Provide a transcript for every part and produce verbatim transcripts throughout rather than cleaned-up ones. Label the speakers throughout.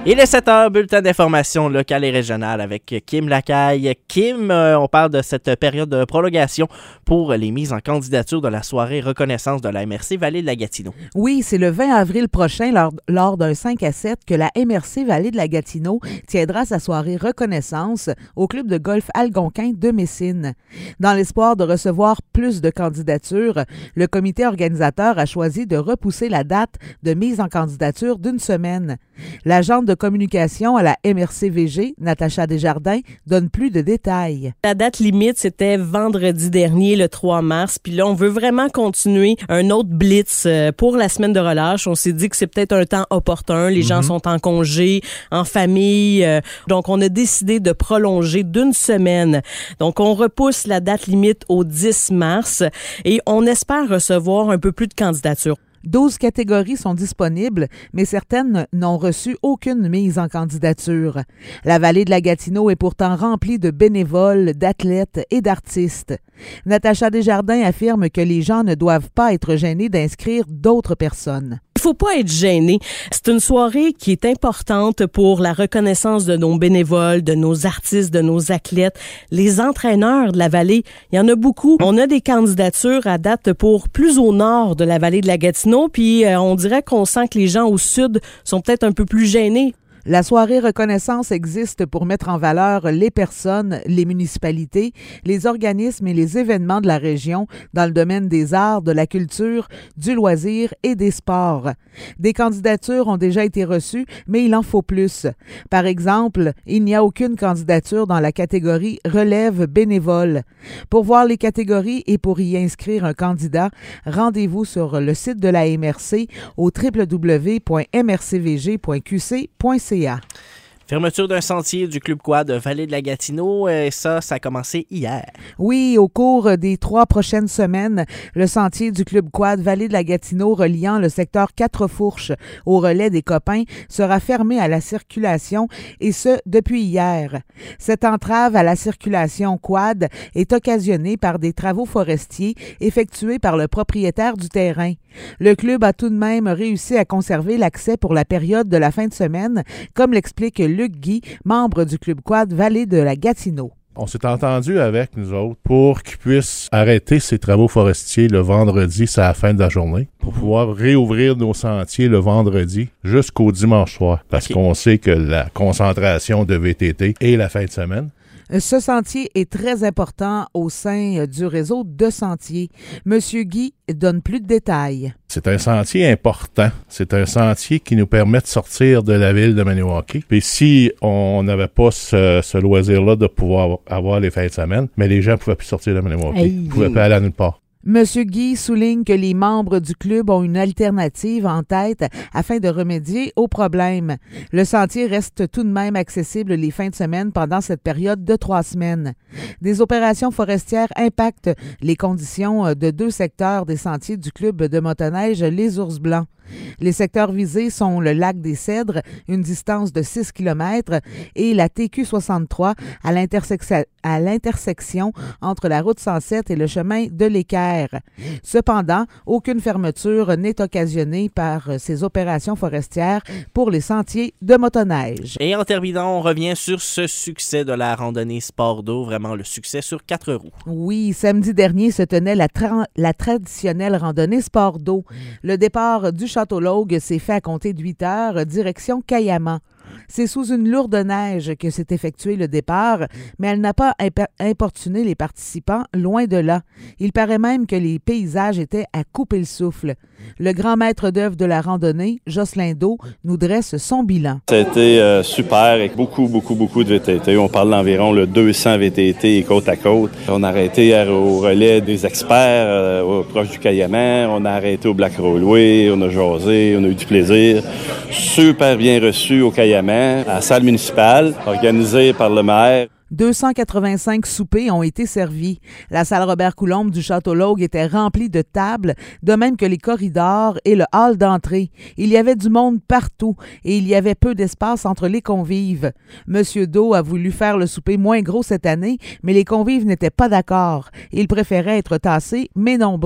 Speaker 1: Il est sept heures, bulletin d'information locale et régionale avec Kim Lacaille. Kim, euh, on parle de cette période de prolongation pour les mises en candidature de la soirée reconnaissance de la M R C Vallée de la Gatineau.
Speaker 2: Oui, c'est le vingt avril prochain, lors, lors d'un cinq à sept, que la M R C Vallée de la Gatineau tiendra sa soirée reconnaissance au club de golf Algonquin de Messine. Dans l'espoir de recevoir plus de candidatures, le comité organisateur a choisi de repousser la date de mise en candidature d'une semaine. L'agente de communication à la M R C V G, Natacha Desjardins, donne plus de détails.
Speaker 3: La date limite, c'était vendredi dernier, le trois mars. Puis là, on veut vraiment continuer un autre blitz pour la semaine de relâche. On s'est dit que c'est peut-être un temps opportun. Les mm-hmm. gens sont en congé, en famille. Donc, on a décidé de prolonger d'une semaine. Donc, on repousse la date limite au dix mars et on espère recevoir un peu plus de candidatures.
Speaker 2: douze catégories sont disponibles, mais certaines n'ont reçu aucune mise en candidature. La vallée de la Gatineau est pourtant remplie de bénévoles, d'athlètes et d'artistes. Natacha Desjardins affirme que les gens ne doivent pas être gênés d'inscrire d'autres personnes.
Speaker 3: Il faut pas être gêné. C'est une soirée qui est importante pour la reconnaissance de nos bénévoles, de nos artistes, de nos athlètes, les entraîneurs de la vallée. Il y en a beaucoup. On a des candidatures à date pour plus au nord de la vallée de la Gatineau, puis euh, on dirait qu'on sent que les gens au sud sont peut-être un peu plus gênés.
Speaker 2: La soirée reconnaissance existe pour mettre en valeur les personnes, les municipalités, les organismes et les événements de la région dans le domaine des arts, de la culture, du loisir et des sports. Des candidatures ont déjà été reçues, mais il en faut plus. Par exemple, il n'y a aucune candidature dans la catégorie relève bénévole. Pour voir les catégories et pour y inscrire un candidat, rendez-vous sur le site de la M R C au w w w point m r c v g point q c point c a.
Speaker 1: Fermeture d'un sentier du Club Quad Vallée de la Gatineau, et ça, ça a commencé hier.
Speaker 2: Oui, au cours des trois prochaines semaines, le sentier du Club Quad Vallée de la Gatineau reliant le secteur Quatre-Fourches au relais des Copains sera fermé à la circulation, et ce, depuis hier. Cette entrave à la circulation quad est occasionnée par des travaux forestiers effectués par le propriétaire du terrain. Le club a tout de même réussi à conserver l'accès pour la période de la fin de semaine, comme l'explique Luc Guy, membre du Club Quad Vallée de la Gatineau.
Speaker 4: On s'est entendu avec nous autres pour qu'ils puissent arrêter ces travaux forestiers le vendredi, c'est à la fin de la journée, pour pouvoir réouvrir nos sentiers le vendredi jusqu'au dimanche soir. Parce okay. qu'on sait que la concentration de V T T est la fin de semaine.
Speaker 2: Ce sentier est très important au sein du réseau de sentiers. Monsieur Guy donne plus de détails.
Speaker 4: C'est un sentier important. C'est un sentier qui nous permet de sortir de la ville de Maniwaki. Puis si on n'avait pas ce, ce loisir-là de pouvoir avoir les fins de semaine, mais les gens ne pouvaient plus sortir de Maniwaki. Ils ne pouvaient pas aller à nulle part.
Speaker 2: Monsieur Guy souligne que les membres du club ont une alternative en tête afin de remédier au problème. Le sentier reste tout de même accessible les fins de semaine pendant cette période de trois semaines. Des opérations forestières impactent les conditions de deux secteurs des sentiers du club de motoneige Les Ours Blancs. Les secteurs visés sont le lac des Cèdres, une distance de six kilomètres, et la T Q soixante-trois à, l'intersection, à l'intersection entre la route cent sept et le chemin de l'Équerre. Cependant, aucune fermeture n'est occasionnée par ces opérations forestières pour les sentiers de motoneige.
Speaker 1: Et en terminant, on revient sur ce succès de la randonnée sport d'eau, vraiment le succès sur quatre roues.
Speaker 2: Oui, samedi dernier se tenait la, tra- la traditionnelle randonnée sport d'eau. Le départ du Château-Laugue s'est fait à compter de huit heures, direction Cayamant. C'est sous une lourde neige que s'est effectué le départ, mais elle n'a pas imp- importuné les participants, loin de là. Il paraît même que les paysages étaient à couper le souffle. Le grand maître d'œuvre de la randonnée, Jocelyn Do, nous dresse son bilan.
Speaker 5: Ça a été euh, super avec beaucoup, beaucoup, beaucoup de V T T. On parle d'environ le deux cents V T T côte à côte. On a arrêté au relais des experts euh, proche du Cayamant. On a arrêté au Black Railway. On a jasé. On a eu du plaisir. Super bien reçu au Cayamant, à la salle municipale, organisée par le maire.
Speaker 2: deux cent quatre-vingt-cinq soupers ont été servis. La salle Robert-Coulombe du Château-Laugue était remplie de tables, de même que les corridors et le hall d'entrée. Il y avait du monde partout et il y avait peu d'espace entre les convives. Monsieur Do a voulu faire le souper moins gros cette année, mais les convives n'étaient pas d'accord. Ils préféraient être tassés, mais nombreux.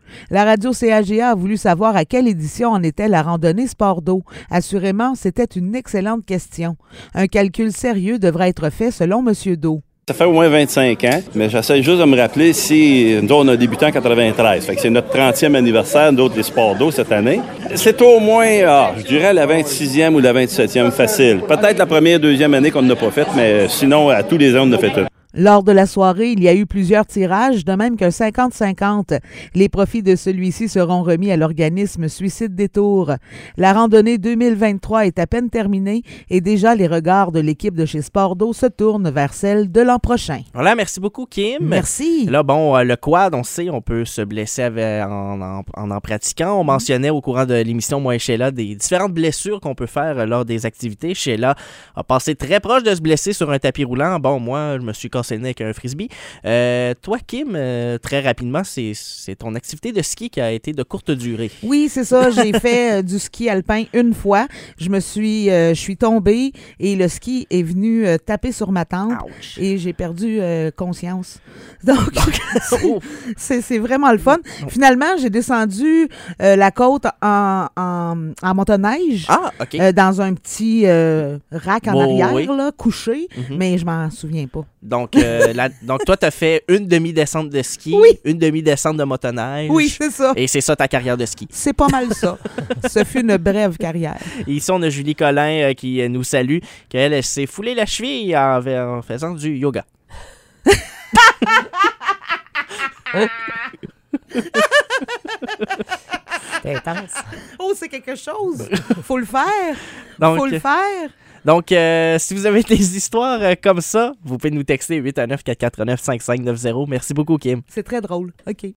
Speaker 2: La radio C A G A a voulu savoir à quelle édition en était la randonnée sport d'eau. Assurément, c'était une excellente question. Un calcul sérieux devrait être fait selon M. Do.
Speaker 5: Ça fait au moins vingt-cinq ans, mais j'essaie juste de me rappeler si nous, on a débuté en quatre-vingt-treize. Fait que c'est notre trentième anniversaire, d'autres des sports d'eau cette année. C'est au moins, ah, je dirais, la vingt-sixième ou la vingt-septième facile. Peut-être la première, deuxième année qu'on n'a pas faite, mais sinon, à tous les ans, on a fait tout.
Speaker 2: Lors de la soirée, il y a eu plusieurs tirages, de même qu'un cinquante cinquante. Les profits de celui-ci seront remis à l'organisme Suicide Détour. La randonnée deux mille vingt-trois est à peine terminée et déjà les regards de l'équipe de chez Sport d'eau se tournent vers celle de l'an prochain.
Speaker 1: Voilà, merci beaucoup, Kim.
Speaker 2: Merci.
Speaker 1: Là, bon, euh, le quad, on sait, on peut se blesser avec, en, en, en en pratiquant. On mentionnait au courant de l'émission, moi et Sheila, des différentes blessures qu'on peut faire euh, lors des activités. Sheila a passé très proche de se blesser sur un tapis roulant. Bon, moi, je me suis cassé le nez avec un frisbee. Euh, toi, Kim, euh, très rapidement, c'est, c'est ton activité de ski qui a été de courte durée.
Speaker 2: Oui, c'est ça. J'ai fait euh, du ski alpin une fois. Je me suis, euh, je suis tombée et le ski est venu euh, taper sur ma tente.
Speaker 1: Ouch.
Speaker 2: Et j'ai perdu euh, conscience. Donc, c'est, c'est, c'est vraiment le fun. Finalement, j'ai descendu euh, la côte en, en, en motoneige.
Speaker 1: Ah, OK.
Speaker 2: Euh, dans un petit euh, rack en
Speaker 1: Oh,
Speaker 2: arrière,
Speaker 1: oui.
Speaker 2: là, couché,
Speaker 1: Mhm.
Speaker 2: mais je m'en souviens pas.
Speaker 1: Donc, euh, la, donc toi, tu as fait une demi-descente de ski,
Speaker 2: Oui.
Speaker 1: une demi-descente de motoneige.
Speaker 2: Oui, c'est ça.
Speaker 1: Et c'est ça ta carrière de ski.
Speaker 2: C'est pas mal ça. Ce fut une brève carrière.
Speaker 1: Et ici, on a Julie Collin euh, qui euh, nous salue, qu'elle elle, s'est foulée la cheville en, en faisant du yoga.
Speaker 3: C'est intense.
Speaker 2: Oh, c'est quelque chose. Faut le faire.
Speaker 1: Donc,
Speaker 2: Faut le faire.
Speaker 1: Donc, euh, si vous avez des histoires euh, comme ça, vous pouvez nous texter huit un neuf, quatre quatre neuf, cinq cinq neuf zéro. Merci beaucoup, Kim.
Speaker 2: C'est très drôle. OK.